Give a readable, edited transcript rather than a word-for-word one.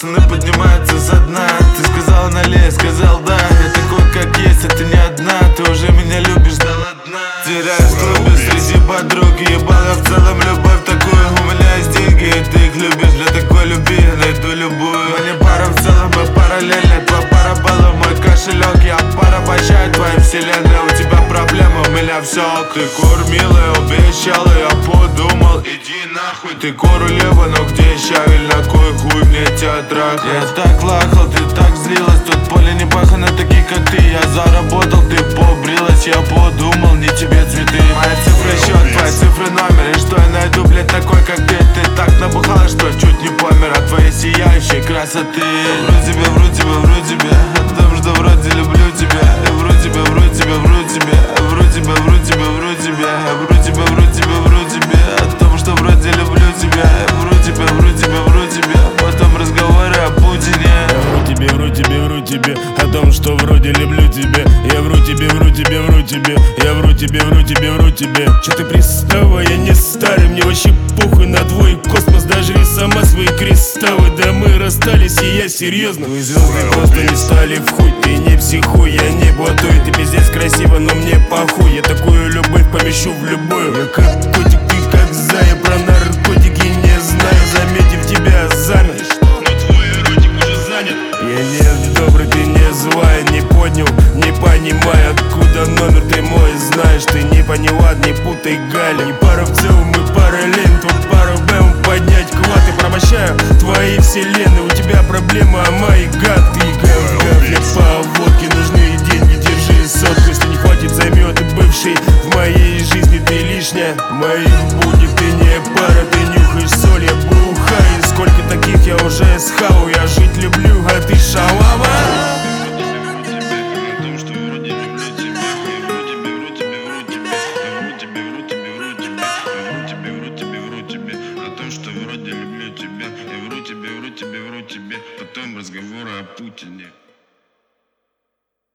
пацаны поднимаются со дна. Ты сказала налей, сказал да. Я такой как есть, а ты не одна. Ты уже меня любишь, да ладно. Теряюсь в клубе среди подруг. Ебал я в целом любовь такую. У меня есть деньги, и ты их любишь. Для такой любви я найду любую. Мы не пара в целом, мы параллельно. Твоя пара была мой кошелек. Я порабощаю твоей вселенной. У тебя проблемы, у меня все. Ты кормила, обещала, я подумал, иди нахуй. Ты королева, но где щавель, на кой хуй мне тебя трахать? Я так лахал, ты так злилась. Тут поле не пахано, такие как ты. Я заработал, ты побрилась. Я подумал, не тебе цветы. Моя цифра счет, твои цифры номер. И что я найду, блядь, такой как ты? Ты так набухала, что чуть не помер от твоей сияющей красоты. Вру тебе, вру тебе, вру тебе о том, что вроде люблю тебя. Вру тебе, вру тебе, вру тебе. Вру тебе, вру тебе, вру тебе. Вру тебе, вру тебе, вру тебе о том, что вроде люблю тебя. Вру тебе, вру тебе, вру тебе. Потом разговоры о Путине. Вру тебе, вру тебе, вру тебе о том, что вроде люблю тебя. Я вру тебе, вру тебе, вру тебе. Я вру тебе, вру тебе, вру тебе. Че ты пристава, я не старый. Мне вообще похуй на твой космос. Даже и сама свои кристаллы. Да мы расстались, и я серьезно. Вы звезды просто не стали в хуй. Ты не психуй, я не блатуй. Ты пиздец красиво, но мне похуй. Я такую любовь помещу в любую. Я как котик, ты как зая. Про наркотики не знаю. Заметив тебя, замер. Но твой эротик уже занят. Я не добрый, ты не злая. Не поднял, не понимая, откуда номер ты мой знаешь. Ты не поняла, не путай Галя. Не пара в целом, мы параллельно. Тут пара бэм, поднять клад. И промощаю твои вселенные. У тебя проблема, а май гад. Ты гав, для поводки нужны деньги, держи сотку. Если не хватит, займет и бывший. В моей жизни ты лишняя. В моей